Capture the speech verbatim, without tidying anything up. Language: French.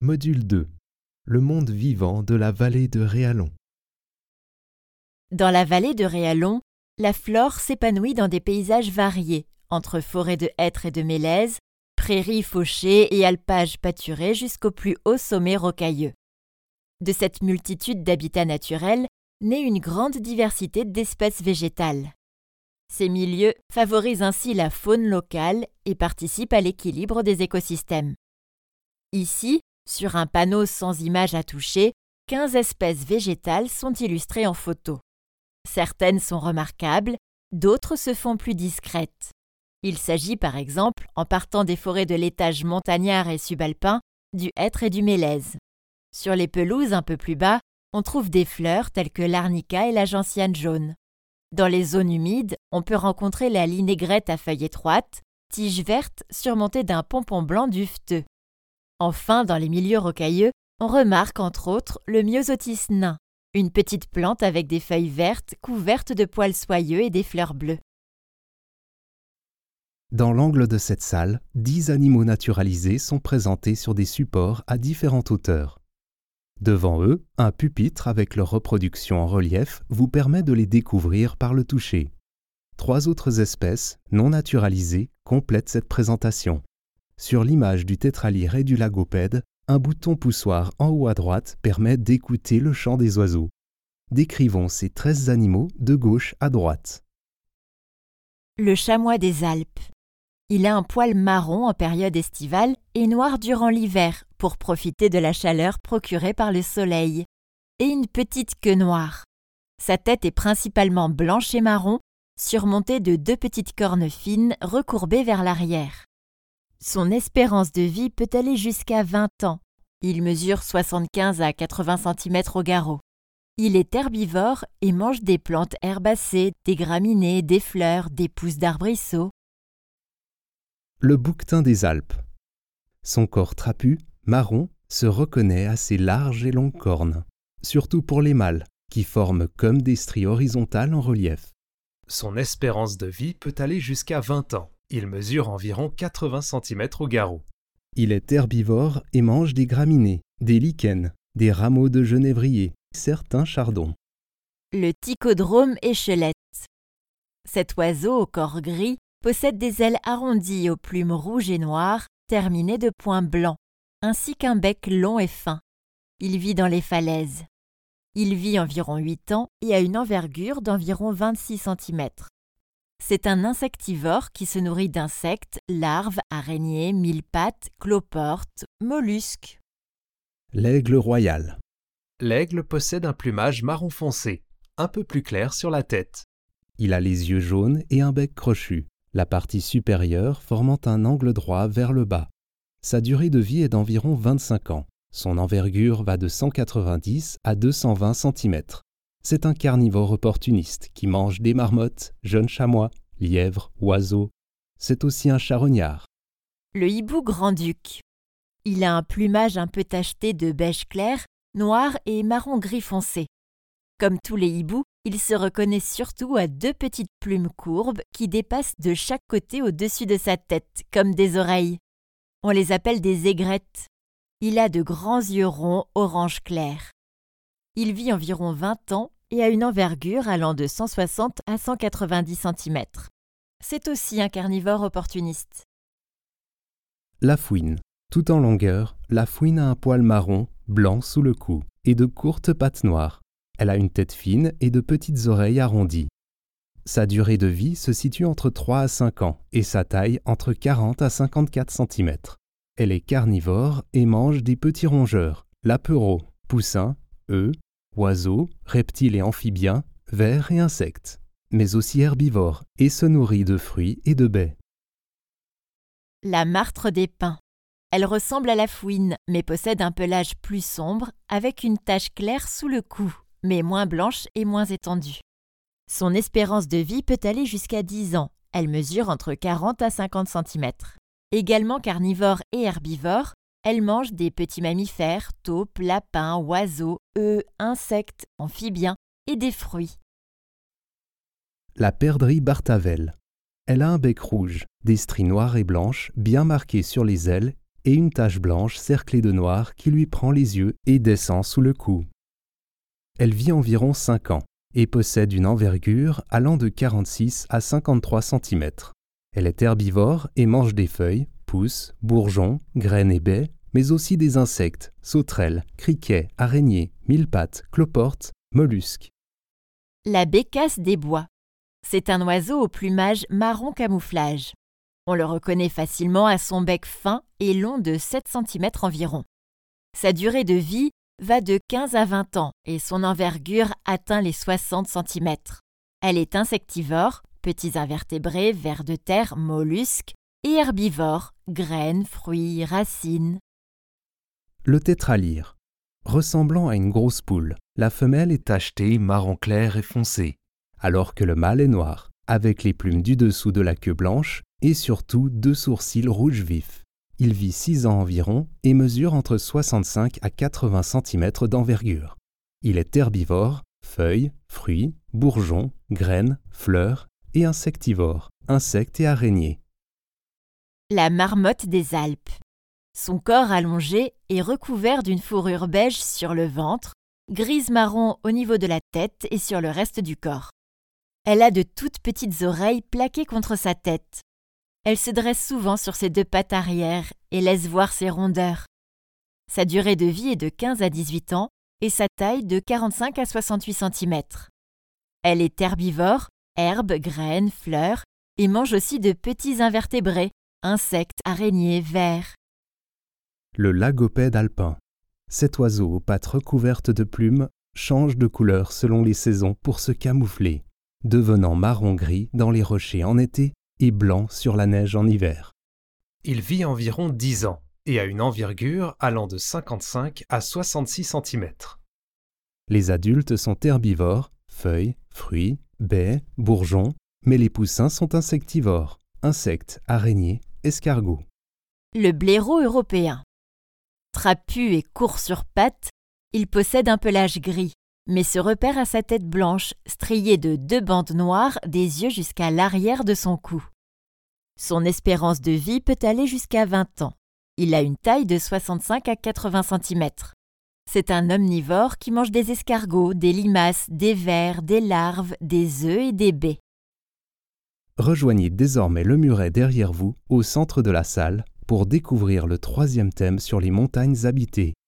Module deux. Le monde vivant de la vallée de Réallon. Dans la vallée de Réallon, la flore s'épanouit dans des paysages variés, entre forêts de hêtres et de mélèzes, prairies fauchées et alpages pâturés jusqu'aux plus hauts sommets rocailleux. De cette multitude d'habitats naturels naît une grande diversité d'espèces végétales. Ces milieux favorisent ainsi la faune locale et participent à l'équilibre des écosystèmes. Ici, sur un panneau sans image à toucher, quinze espèces végétales sont illustrées en photo. Certaines sont remarquables, d'autres se font plus discrètes. Il s'agit par exemple, en partant des forêts de l'étage montagnard et subalpin, du hêtre et du mélèze. Sur les pelouses un peu plus bas, on trouve des fleurs telles que l'arnica et la gentiane jaune. Dans les zones humides, on peut rencontrer la linaigrette à feuilles étroites, tige verte surmontée d'un pompon blanc duveteux. Enfin, dans les milieux rocailleux, on remarque entre autres le myosotis nain, une petite plante avec des feuilles vertes couvertes de poils soyeux et des fleurs bleues. Dans l'angle de cette salle, dix animaux naturalisés sont présentés sur des supports à différentes hauteurs. Devant eux, un pupitre avec leur reproduction en relief vous permet de les découvrir par le toucher. Trois autres espèces, non naturalisées, complètent cette présentation. Sur l'image du tétralyre et du lagopède, un bouton poussoir en haut à droite permet d'écouter le chant des oiseaux. Décrivons ces treize animaux de gauche à droite. Le chamois des Alpes. Il a un poil marron en période estivale et noir durant l'hiver pour profiter de la chaleur procurée par le soleil, et une petite queue noire. Sa tête est principalement blanche et marron, surmontée de deux petites cornes fines recourbées vers l'arrière. Son espérance de vie peut aller jusqu'à vingt ans. Il mesure soixante-quinze à quatre-vingts centimètres au garrot. Il est herbivore et mange des plantes herbacées, des graminées, des fleurs, des pousses d'arbrisseaux. Le bouquetin des Alpes. Son corps trapu, marron, se reconnaît à ses larges et longues cornes, surtout pour les mâles, qui forment comme des stries horizontales en relief. Son espérance de vie peut aller jusqu'à vingt ans. Il mesure environ quatre-vingts centimètres au garrot. Il est herbivore et mange des graminées, des lichens, des rameaux de genévrier, certains chardons. Le Ticodrome échelette. Cet oiseau au corps gris possède des ailes arrondies aux plumes rouges et noires, terminées de points blancs, ainsi qu'un bec long et fin. Il vit dans les falaises. Il vit environ huit ans et a une envergure d'environ vingt-six centimètres. C'est un insectivore qui se nourrit d'insectes, larves, araignées, mille-pattes, cloportes, mollusques. L'aigle royal. L'aigle possède un plumage marron foncé, un peu plus clair sur la tête. Il a les yeux jaunes et un bec crochu, la partie supérieure formant un angle droit vers le bas. Sa durée de vie est d'environ vingt-cinq ans. Son envergure va de cent quatre-vingt-dix à deux cent vingt centimètres. C'est un carnivore opportuniste qui mange des marmottes, jeunes chamois, lièvres, oiseaux. C'est aussi un charognard. Le hibou grand-duc. Il a un plumage un peu tacheté de beige clair, noir et marron gris foncé. Comme tous les hiboux, il se reconnaît surtout à deux petites plumes courbes qui dépassent de chaque côté au-dessus de sa tête, comme des oreilles. On les appelle des aigrettes. Il a de grands yeux ronds orange clair. Il vit environ vingt ans et a une envergure allant de cent soixante à cent quatre-vingt-dix centimètres. C'est aussi un carnivore opportuniste. La fouine. Tout en longueur, la fouine a un poil marron, blanc sous le cou, et de courtes pattes noires. Elle a une tête fine et de petites oreilles arrondies. Sa durée de vie se situe entre trois à cinq ans et sa taille entre quarante à cinquante-quatre centimètres. Elle est carnivore et mange des petits rongeurs, lapereaux, poussins, œufs, oiseaux, reptiles et amphibiens, vers et insectes, mais aussi herbivore et se nourrit de fruits et de baies. La martre des pins. Elle ressemble à la fouine, mais possède un pelage plus sombre, avec une tache claire sous le cou, mais moins blanche et moins étendue. Son espérance de vie peut aller jusqu'à dix ans. Elle mesure entre quarante à cinquante centimètres. Également carnivore et herbivore, elle mange des petits mammifères, taupes, lapins, oiseaux, œufs, insectes, amphibiens et des fruits. La perdrix bartavel. Elle a un bec rouge, des stries noires et blanches bien marquées sur les ailes et une tache blanche cerclée de noir qui lui prend les yeux et descend sous le cou. Elle vit environ cinq ans et possède une envergure allant de quarante-six à cinquante-trois centimètres. Elle est herbivore et mange des feuilles, pousses, bourgeons, graines et baies, mais aussi des insectes, sauterelles, criquets, araignées, mille-pattes, cloportes, mollusques. La bécasse des bois. C'est un oiseau au plumage marron camouflage. On le reconnaît facilement à son bec fin et long de sept centimètres environ. Sa durée de vie va de quinze à vingt ans et son envergure atteint les soixante centimètres. Elle est insectivore, petits invertébrés, vers de terre, mollusques, et herbivore, graines, fruits, racines. Le tétralyre. Ressemblant à une grosse poule, la femelle est tachetée marron clair et foncé, alors que le mâle est noir, avec les plumes du dessous de la queue blanche et surtout deux sourcils rouges vifs. Il vit six ans environ et mesure entre soixante-cinq à quatre-vingts centimètres d'envergure. Il est herbivore, feuilles, fruits, bourgeons, graines, fleurs et insectivore, insectes et araignées. La marmotte des Alpes. Son corps allongé est recouvert d'une fourrure beige sur le ventre, grise-marron au niveau de la tête et sur le reste du corps. Elle a de toutes petites oreilles plaquées contre sa tête. Elle se dresse souvent sur ses deux pattes arrière et laisse voir ses rondeurs. Sa durée de vie est de quinze à dix-huit ans et sa taille de quarante-cinq à soixante-huit centimètres. Elle est herbivore, herbes, graines, fleurs et mange aussi de petits invertébrés, insectes, araignées, vers. Le lagopède alpin. Cet oiseau aux pattes recouvertes de plumes change de couleur selon les saisons pour se camoufler, devenant marron-gris dans les rochers en été et blanc sur la neige en hiver. Il vit environ dix ans et a une envergure allant de cinquante-cinq à soixante-six centimètres. Les adultes sont herbivores, feuilles, fruits, baies, bourgeons, mais les poussins sont insectivores, insectes, araignées, escargots. Le blaireau européen. Trapu et court sur pattes, il possède un pelage gris, mais se repère à sa tête blanche, striée de deux bandes noires des yeux jusqu'à l'arrière de son cou. Son espérance de vie peut aller jusqu'à vingt ans. Il a une taille de soixante-cinq à quatre-vingts centimètres. C'est un omnivore qui mange des escargots, des limaces, des vers, des larves, des œufs et des baies. Rejoignez désormais le muret derrière vous, au centre de la salle, pour découvrir le troisième thème sur les montagnes habitées.